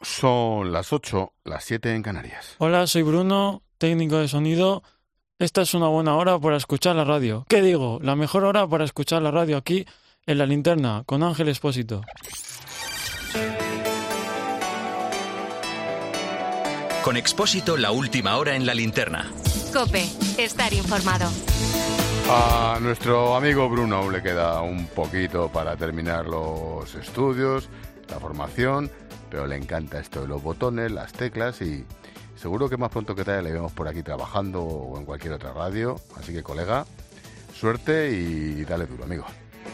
Son las 8, las 7 en Canarias. Hola, soy Bruno, técnico de sonido. Esta es una buena hora para escuchar la radio. ¿Qué digo? La mejor hora para escuchar la radio aquí en La Linterna, con Ángel Expósito. Con Expósito, la última hora en La Linterna. COPE, estar informado. A nuestro amigo Bruno aún le queda un poquito para terminar los estudios, la formación, pero le encanta esto de los botones, las teclas y seguro que más pronto que tarde le vemos por aquí trabajando o en cualquier otra radio. Así que, colega, suerte y dale duro, amigo.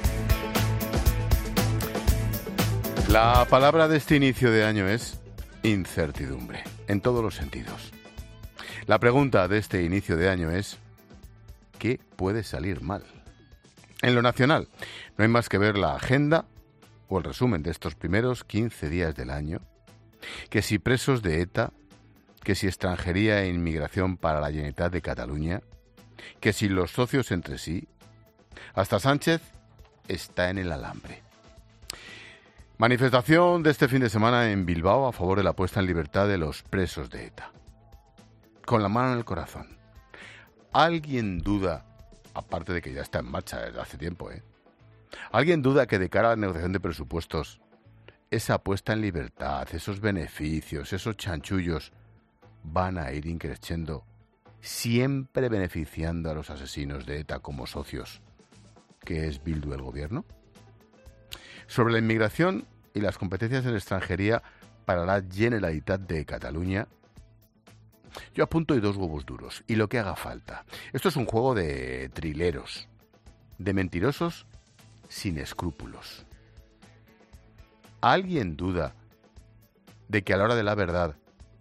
La palabra de este inicio de año es incertidumbre, en todos los sentidos. La pregunta de este inicio de año es: ¿qué puede salir mal? En lo nacional, no hay más que ver la agenda o el resumen de estos primeros 15 días del año, que si presos de ETA, que si extranjería e inmigración para la Generalitat de Cataluña, que si los socios entre sí. Hasta Sánchez está en el alambre. Manifestación de este fin de semana en Bilbao a favor de la puesta en libertad de los presos de ETA. Con la mano en el corazón. ¿Alguien duda, aparte de que ya está en marcha desde hace tiempo, ¿alguien duda que de cara a la negociación de presupuestos, esa puesta en libertad, esos beneficios, esos chanchullos, van a ir increciendo, siempre beneficiando a los asesinos de ETA como socios, que es Bildu el gobierno? Sobre la inmigración y las competencias en extranjería para la Generalitat de Cataluña, yo apunto y 2 huevos duros, y lo que haga falta. Esto es un juego de trileros, de mentirosos sin escrúpulos. ¿Alguien duda de que a la hora de la verdad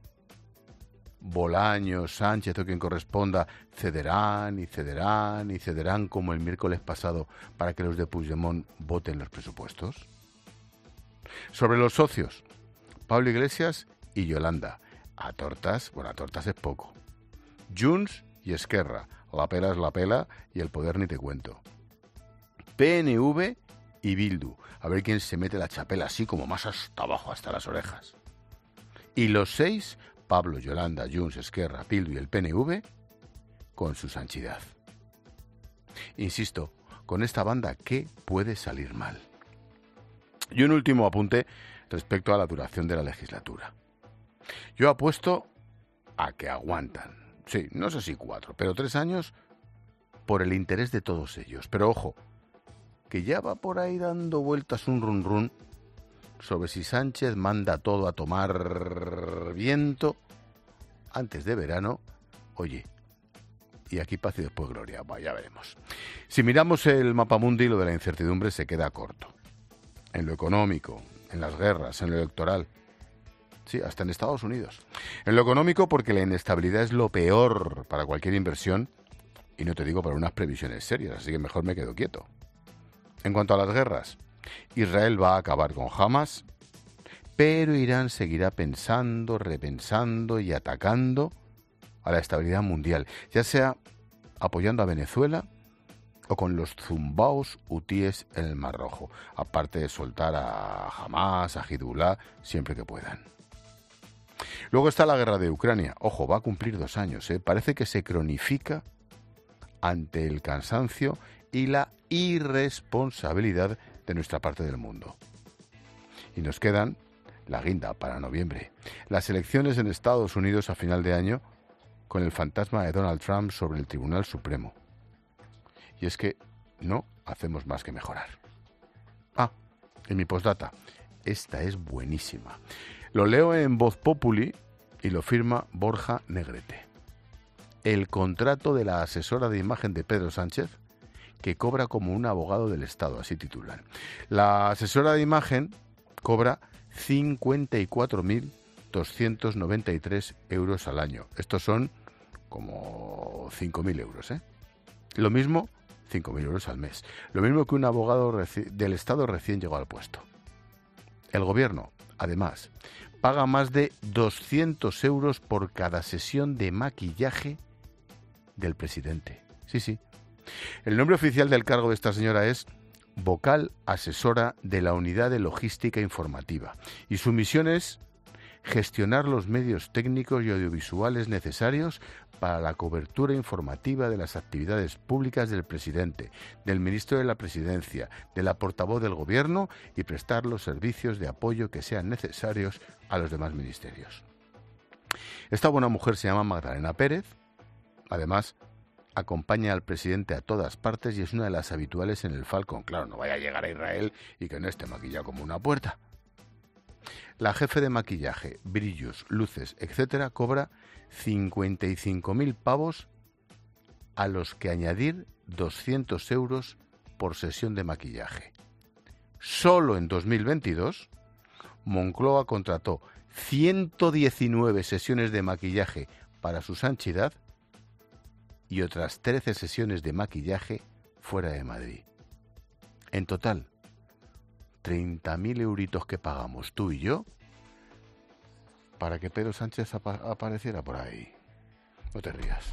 Bolaños, Sánchez o quien corresponda cederán y cederán y cederán como el miércoles pasado para que los de Puigdemont voten los presupuestos? Sobre los socios, Pablo Iglesias y Yolanda. A tortas es poco. Junts y Esquerra, la pela es la pela y el poder ni te cuento. PNV y Bildu, a ver quién se mete la chapela así como más hasta abajo, hasta las orejas. Y los 6, Pablo, Yolanda, Junts, Esquerra, Bildu y el PNV, con su sanchidad. Insisto, con esta banda, ¿qué puede salir mal? Y un último apunte respecto a la duración de la legislatura. Yo apuesto a que aguantan. Sí, no sé si 4, pero 3 años por el interés de todos ellos. Pero ojo, que ya va por ahí dando vueltas un run run sobre si Sánchez manda todo a tomar viento antes de verano. Oye, y aquí paz y después gloria. Ya veremos. Si miramos el mapamundi, lo de la incertidumbre se queda corto. En lo económico, en las guerras, en lo electoral. Sí, hasta en Estados Unidos. En lo económico, porque la inestabilidad es lo peor para cualquier inversión, y no te digo para unas previsiones serias, así que mejor me quedo quieto. En cuanto a las guerras, Israel va a acabar con Hamas, pero Irán seguirá pensando, repensando y atacando a la estabilidad mundial, ya sea apoyando a Venezuela o con los zumbaos hutíes en el Mar Rojo, aparte de soltar a Hamas, a Hezbollah, siempre que puedan. Luego está la guerra de Ucrania. Ojo, va a cumplir 2 años. Parece que se cronifica ante el cansancio y la irresponsabilidad de nuestra parte del mundo. Y nos quedan la guinda para noviembre. Las elecciones en Estados Unidos a final de año con el fantasma de Donald Trump sobre el Tribunal Supremo. Y es que no hacemos más que mejorar. En mi postdata. Esta es buenísima. Lo leo en Voz Populi y lo firma Borja Negrete. El contrato de la asesora de imagen de Pedro Sánchez, que cobra como un abogado del Estado, así titulan. La asesora de imagen cobra 54.293 euros al año. Estos son como 5.000 euros, Lo mismo, 5.000 euros al mes. Lo mismo que un abogado del Estado recién llegó al puesto. El gobierno, además, paga más de 200 euros por cada sesión de maquillaje del presidente. Sí. El nombre oficial del cargo de esta señora es vocal asesora de la Unidad de Logística Informativa. Y su misión es gestionar los medios técnicos y audiovisuales necesarios para la cobertura informativa de las actividades públicas del presidente, del ministro de la Presidencia, de la portavoz del Gobierno y prestar los servicios de apoyo que sean necesarios a los demás ministerios. Esta buena mujer se llama Magdalena Pérez. Además, acompaña al presidente a todas partes y es una de las habituales en el Falcon. Claro, no vaya a llegar a Israel y que no esté maquillado como una puerta. La jefe de maquillaje, brillos, luces, etcétera, cobra 55.000 pavos, a los que añadir 200 euros por sesión de maquillaje. Solo en 2022, Moncloa contrató 119 sesiones de maquillaje para su santidad y otras 13 sesiones de maquillaje fuera de Madrid. En total, 30.000 euritos que pagamos tú y yo para que Pedro Sánchez apareciera por ahí. No te rías.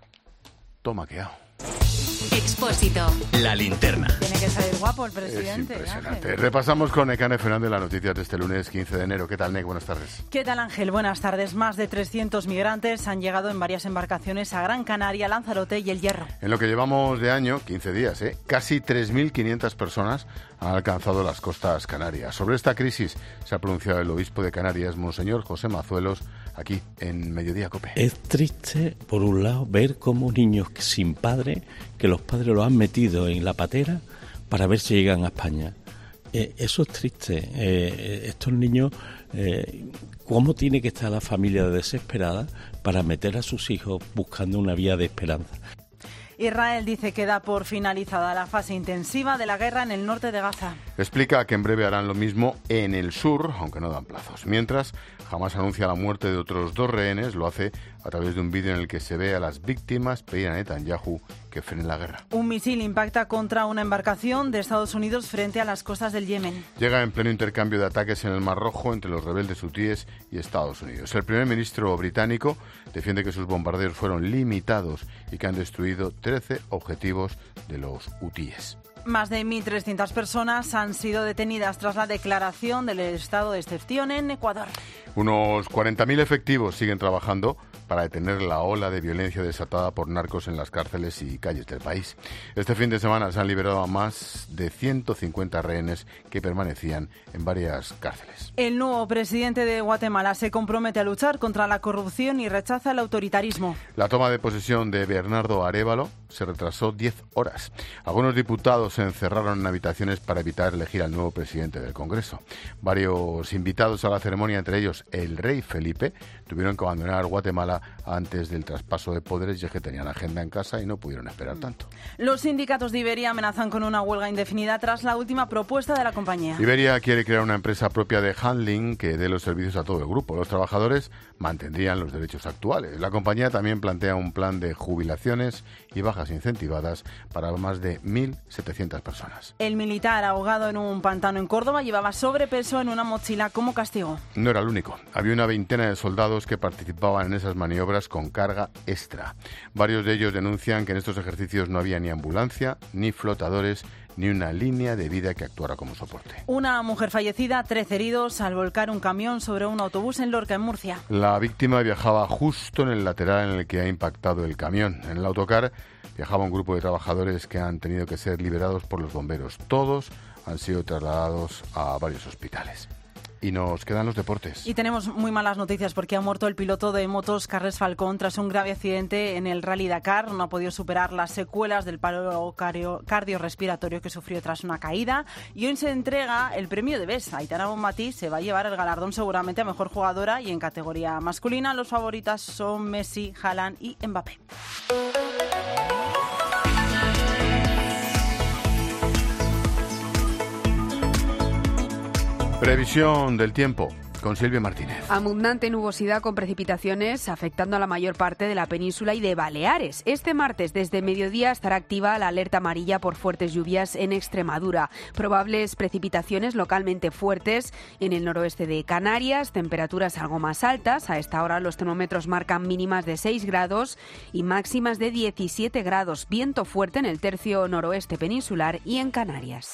Toma, que hago. Expósito. La linterna. Tiene que salir guapo el presidente. Es impresionante. Ángel. Repasamos con Nekane Fernández las noticias de este lunes 15 de enero. ¿Qué tal, Nek? Buenas tardes. ¿Qué tal, Ángel? Buenas tardes. Más de 300 migrantes han llegado en varias embarcaciones a Gran Canaria, Lanzarote y El Hierro. En lo que llevamos de año, 15 días, casi 3.500 personas han alcanzado las costas canarias. Sobre esta crisis se ha pronunciado el obispo de Canarias, Monseñor José Mazuelos, aquí en Mediodía COPE. Es triste, por un lado, ver cómo niños sin padre, que los padres los han metido en la patera para ver si llegan a España. Eso es triste. Estos niños, ¿cómo tiene que estar la familia desesperada para meter a sus hijos buscando una vía de esperanza? Israel dice que da por finalizada la fase intensiva de la guerra en el norte de Gaza. Explica que en breve harán lo mismo en el sur, aunque no dan plazos. Mientras, Hamás anuncia la muerte de otros 2 rehenes, lo hace a través de un vídeo en el que se ve a las víctimas pedir a Netanyahu que frene la guerra. Un misil impacta contra una embarcación de Estados Unidos frente a las costas del Yemen. Llega en pleno intercambio de ataques en el Mar Rojo entre los rebeldes hutíes y Estados Unidos. El primer ministro británico defiende que sus bombardeos fueron limitados y que han destruido 13 objetivos de los hutíes. Más de 1.300 personas han sido detenidas tras la declaración del estado de excepción en Ecuador. Unos 40.000 efectivos siguen trabajando para detener la ola de violencia desatada por narcos en las cárceles y calles del país. Este fin de semana se han liberado a más de 150 rehenes que permanecían en varias cárceles. El nuevo presidente de Guatemala se compromete a luchar contra la corrupción y rechaza el autoritarismo. La toma de posesión de Bernardo Arévalo se retrasó 10 horas. Algunos diputados se encerraron en habitaciones para evitar elegir al nuevo presidente del Congreso. Varios invitados a la ceremonia, entre ellos el rey Felipe, tuvieron que abandonar Guatemala antes del traspaso de poderes, ya que tenían agenda en casa y no pudieron esperar tanto. Los sindicatos de Iberia amenazan con una huelga indefinida tras la última propuesta de la compañía. Iberia quiere crear una empresa propia de handling que dé los servicios a todo el grupo. Los trabajadores mantendrían los derechos actuales. La compañía también plantea un plan de jubilaciones y bajas incentivadas para más de 1.700 personas. El militar ahogado en un pantano en Córdoba llevaba sobrepeso en una mochila como castigo. No era el único. Había una veintena de soldados que participaban en esas maniobras con carga extra. Varios de ellos denuncian que en estos ejercicios no había ni ambulancia, ni flotadores, ni una línea de vida que actuara como soporte. Una mujer fallecida, 13 heridos al volcar un camión sobre un autobús en Lorca, en Murcia. La víctima viajaba justo en el lateral en el que ha impactado el camión. En el autocar viajaba un grupo de trabajadores que han tenido que ser liberados por los bomberos. Todos han sido trasladados a varios hospitales. Y nos quedan los deportes. Y tenemos muy malas noticias porque ha muerto el piloto de motos Carles Falcón tras un grave accidente en el Rally Dakar. No ha podido superar las secuelas del paro cardiorrespiratorio que sufrió tras una caída. Y hoy se entrega el premio de BES. Aitana Bonmatí se va a llevar el galardón seguramente a mejor jugadora, y en categoría masculina los favoritas son Messi, Haaland y Mbappé. Previsión del tiempo con Silvia Martínez. Abundante nubosidad con precipitaciones afectando a la mayor parte de la península y de Baleares. Este martes desde mediodía estará activa la alerta amarilla por fuertes lluvias en Extremadura. Probables precipitaciones localmente fuertes en el noroeste de Canarias, temperaturas algo más altas. A esta hora los termómetros marcan mínimas de 6 grados y máximas de 17 grados. Viento fuerte en el tercio noroeste peninsular y en Canarias.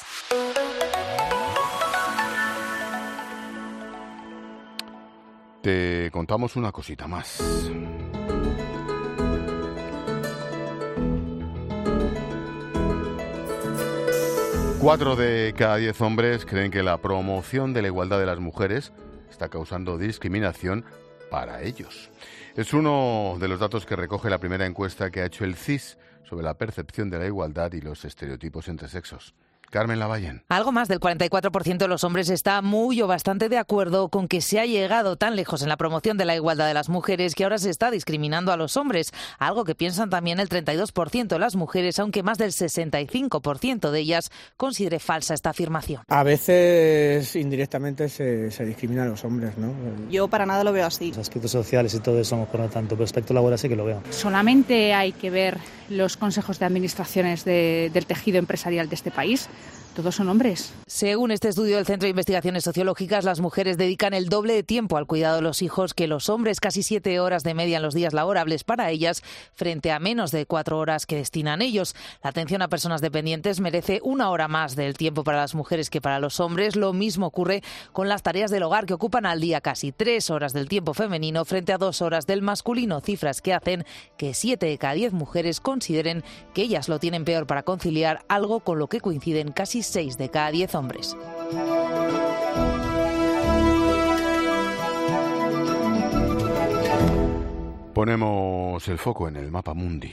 te contamos una cosita más. Cuatro de cada 10 hombres creen que la promoción de la igualdad de las mujeres está causando discriminación para ellos. Es uno de los datos que recoge la primera encuesta que ha hecho el CIS sobre la percepción de la igualdad y los estereotipos entre sexos. Carmen Lavallén. Algo más del 44% de los hombres está muy o bastante de acuerdo con que se ha llegado tan lejos en la promoción de la igualdad de las mujeres que ahora se está discriminando a los hombres, algo que piensan también el 32% de las mujeres, aunque más del 65% de ellas considere falsa esta afirmación. A veces indirectamente se discrimina a los hombres, ¿no? Yo para nada lo veo así. Los aspectos sociales y todo eso, por lo tanto, pero aspecto laboral sí que lo veo. Solamente hay que ver los consejos de administraciones del tejido empresarial de este país. Todos son hombres. Según este estudio del Centro de Investigaciones Sociológicas, las mujeres dedican el doble de tiempo al cuidado de los hijos que los hombres, casi 7 horas de media en los días laborables para ellas, frente a menos de 4 horas que destinan ellos. La atención a personas dependientes merece 1 hora más del tiempo para las mujeres que para los hombres. Lo mismo ocurre con las tareas del hogar, que ocupan al día casi 3 horas del tiempo femenino frente a 2 horas del masculino, cifras que hacen que 7 de cada 10 mujeres consideren que ellas lo tienen peor para conciliar, algo con lo que coinciden casi 6 de cada 10 hombres. Ponemos el foco en el mapa mundi.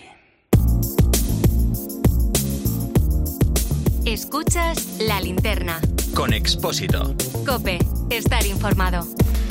Escuchas La Linterna. Con Expósito. COPE. Estar informado.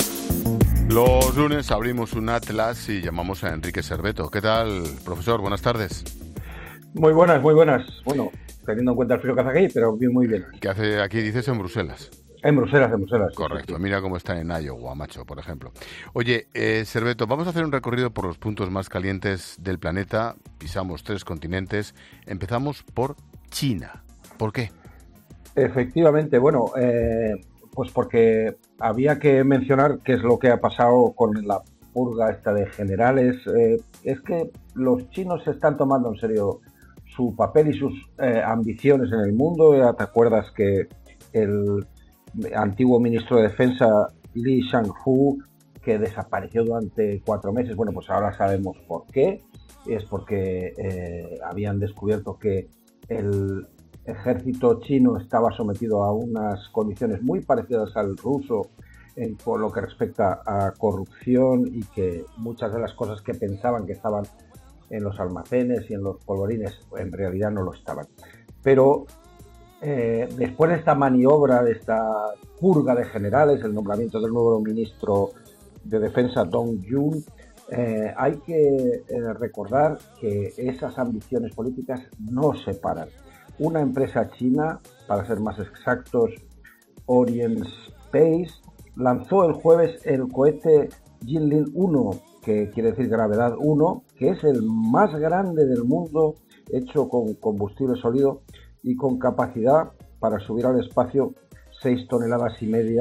Los lunes abrimos un atlas y llamamos a Enrique Serveto. ¿Qué tal, profesor? Buenas tardes. Muy buenas, muy buenas. Bueno, teniendo en cuenta el frío que hace aquí, pero muy bien. ¿Qué hace aquí, dices, en Bruselas? En Bruselas. Correcto, sí. Mira cómo está en Iowa, macho, por ejemplo. Oye, Serveto, vamos a hacer un recorrido por los puntos más calientes del planeta. Pisamos 3 continentes. Empezamos por China. ¿Por qué? Efectivamente, bueno, pues porque había que mencionar qué es lo que ha pasado con la purga esta de generales. Es que los chinos se están tomando en serio su papel y sus ambiciones en el mundo. Ya te acuerdas que el antiguo ministro de Defensa, Li Shanghu, que desapareció durante 4 meses, bueno, pues ahora sabemos por qué. Es porque habían descubierto que el ejército chino estaba sometido a unas condiciones muy parecidas al ruso por lo que respecta a corrupción, y que muchas de las cosas que pensaban que estaban en los almacenes y en los polvorines en realidad no lo estaban. Pero después de esta maniobra, de esta purga de generales, el nombramiento del nuevo ministro de Defensa, Dong Jun, hay que recordar que esas ambiciones políticas no se paran. Una empresa china, para ser más exactos, Orient Space, lanzó el jueves el cohete Jinling 1, que quiere decir gravedad 1, que es el más grande del mundo, hecho con combustible sólido y con capacidad para subir al espacio 6,5 toneladas,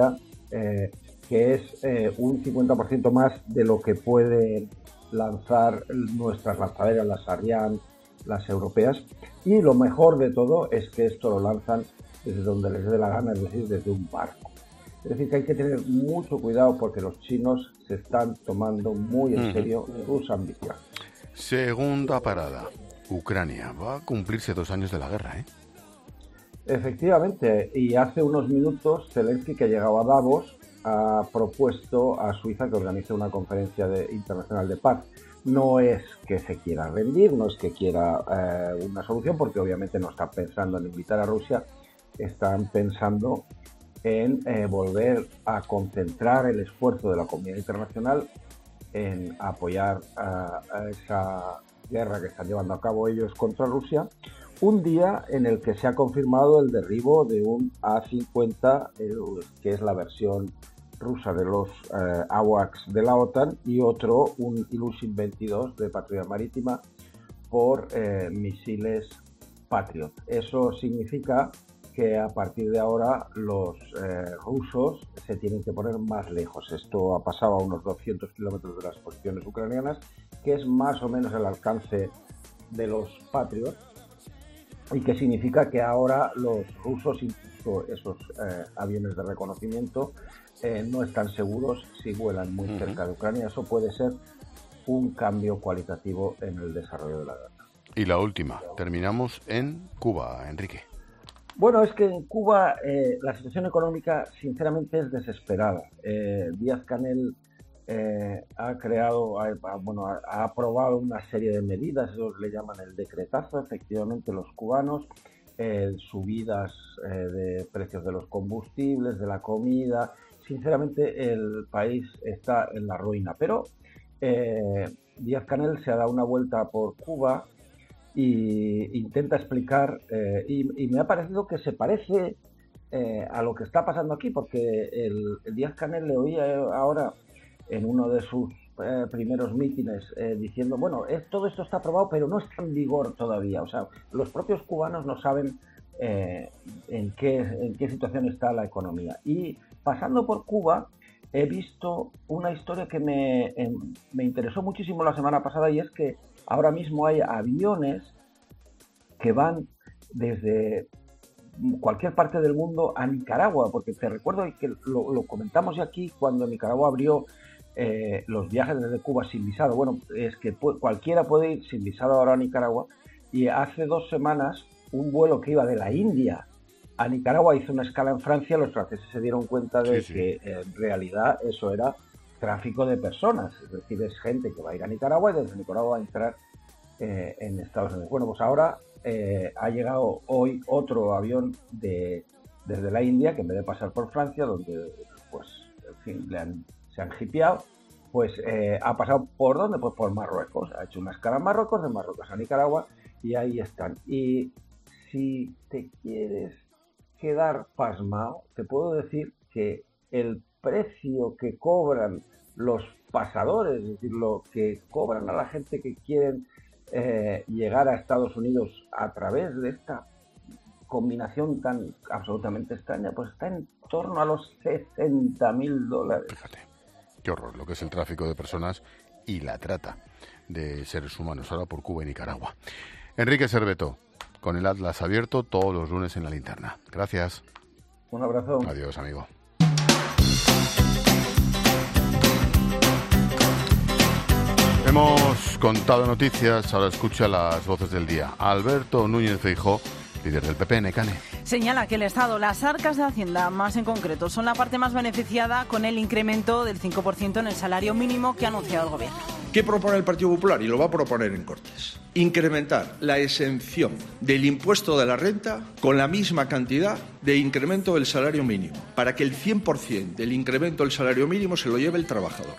que es un 50% más de lo que pueden lanzar nuestras lanzaderas, las Ariane, las europeas. Y lo mejor de todo es que esto lo lanzan desde donde les dé la gana, es decir, desde un barco. Es decir, que hay que tener mucho cuidado porque los chinos se están tomando muy en serio sus ambiciones. Segunda parada. Ucrania. Va a cumplirse 2 años de la guerra, ¿eh? Efectivamente, y hace unos minutos Zelensky, que llegaba a Davos, ha propuesto a Suiza que organice una conferencia internacional de paz. No es que se quiera rendir, no es que quiera una solución, porque obviamente no están pensando en invitar a Rusia, están pensando en volver a concentrar el esfuerzo de la comunidad internacional en apoyar a esa guerra que están llevando a cabo ellos contra Rusia, un día en el que se ha confirmado el derribo de un A-50, que es la versión rusa de los AWACS de la OTAN, y otro, un Ilyushin 22 de patrulla marítima, por misiles Patriot. Eso significa que a partir de ahora los rusos se tienen que poner más lejos. Esto ha pasado a unos 200 kilómetros de las posiciones ucranianas, que es más o menos el alcance de los Patriot, y que significa que ahora los rusos, incluso esos aviones de reconocimiento, no están seguros si vuelan muy cerca de Ucrania. Eso puede ser un cambio cualitativo en el desarrollo de la guerra. Y la última, terminamos en Cuba, Enrique. Bueno, es que en Cuba la situación económica sinceramente es desesperada. Díaz-Canel ha aprobado una serie de medidas, ellos le llaman el decretazo. Efectivamente, los cubanos, subidas de precios de los combustibles, de la comida. Sinceramente el país está en la ruina, pero Díaz-Canel se ha dado una vuelta por Cuba y intenta explicar, y me ha parecido que se parece a lo que está pasando aquí, porque el Díaz-Canel le oía ahora en uno de sus primeros mítines diciendo, bueno, todo esto está aprobado, pero no está en vigor todavía. O sea, los propios cubanos no saben en qué situación está la economía. Y pasando por Cuba, he visto una historia que me interesó muchísimo la semana pasada, y es que ahora mismo hay aviones que van desde cualquier parte del mundo a Nicaragua, porque te recuerdo que lo comentamos ya aquí cuando Nicaragua abrió los viajes desde Cuba sin visado. Bueno, es que cualquiera puede ir sin visado ahora a Nicaragua, y hace 2 semanas un vuelo que iba de la India a Nicaragua hizo una escala en Francia. Los franceses se dieron cuenta de que en realidad eso era tráfico de personas, es decir, es gente que va a ir a Nicaragua y desde Nicaragua va a entrar en Estados Unidos. Bueno, pues ahora ha llegado hoy otro avión desde la India, que en vez de pasar por Francia, donde pues en fin se han hipeado, pues ha pasado ¿por dónde? Pues por Marruecos. Ha hecho una escala en Marruecos, de Marruecos a Nicaragua, y ahí están. Y si te quieres quedar pasmado, te puedo decir que el precio que cobran los pasadores, es decir, lo que cobran a la gente que quieren llegar a Estados Unidos a través de esta combinación tan absolutamente extraña, pues está en torno a los $60.000. Fíjate, qué horror lo que es el tráfico de personas y la trata de seres humanos ahora por Cuba y Nicaragua. Enrique Serveto, con el Atlas abierto todos los lunes en La Linterna. Gracias. Un abrazo. Adiós, amigo. Hemos contado noticias, ahora escucha las voces del día. Alberto Núñez Feijóo, líder del PP, Necane. Señala que el Estado, las arcas de Hacienda más en concreto, son la parte más beneficiada con el incremento del 5% en el salario mínimo que ha anunciado el Gobierno. ¿Qué propone el Partido Popular? Y lo va a proponer en Cortes. Incrementar la exención del impuesto de la renta con la misma cantidad de incremento del salario mínimo, para que el 100% del incremento del salario mínimo se lo lleve el trabajador.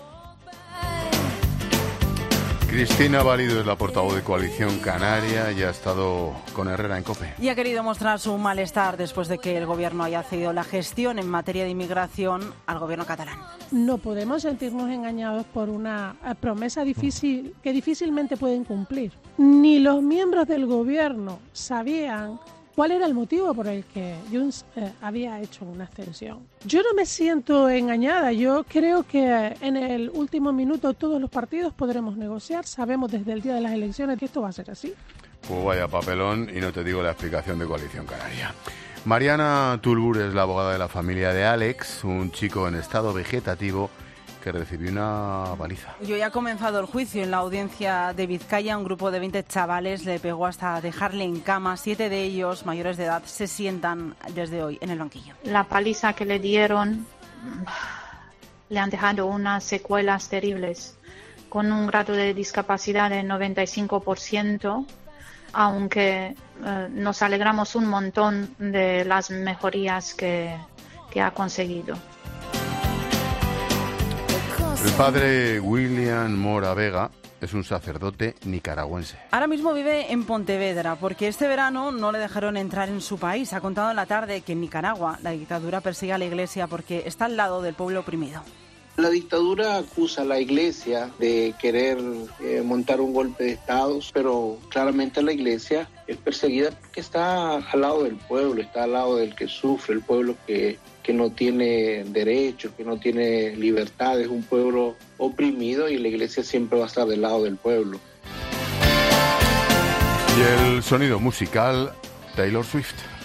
Cristina Valido es la portavoz de Coalición Canaria y ha estado con Herrera en COPE. Y ha querido mostrar su malestar después de que el Gobierno haya cedido la gestión en materia de inmigración al Gobierno catalán. No podemos sentirnos engañados por una promesa difícil que difícilmente pueden cumplir. Ni los miembros del Gobierno sabían cuál era el motivo por el que Junts había hecho una extensión. Yo no me siento engañada. Yo creo que en el último minuto todos los partidos podremos negociar. Sabemos desde el día de las elecciones que esto va a ser así. Pues vaya papelón, y no te digo la explicación de Coalición Canaria. Mariana Tulbur es la abogada de la familia de Alex, un chico en estado vegetativo que recibió una paliza. Y hoy ha comenzado el juicio en la audiencia de Vizcaya. Un grupo de 20 chavales le pegó hasta dejarle en cama. 7 de ellos, mayores de edad, se sientan desde hoy en el banquillo. La paliza que le dieron le han dejado unas secuelas terribles, con un grado de discapacidad del 95%, aunque nos alegramos un montón de las mejorías que ha conseguido. El padre William Mora Vega es un sacerdote nicaragüense. Ahora mismo vive en Pontevedra porque este verano no le dejaron entrar en su país. Ha contado en la tarde que en Nicaragua la dictadura persigue a la Iglesia porque está al lado del pueblo oprimido. La dictadura acusa a la Iglesia de querer montar un golpe de Estado, pero claramente la Iglesia es perseguida porque está al lado del pueblo, está al lado del que sufre, el pueblo que no tiene derechos, que no tiene libertades, un pueblo oprimido, y la Iglesia siempre va a estar del lado del pueblo. Y el sonido musical, Taylor Swift.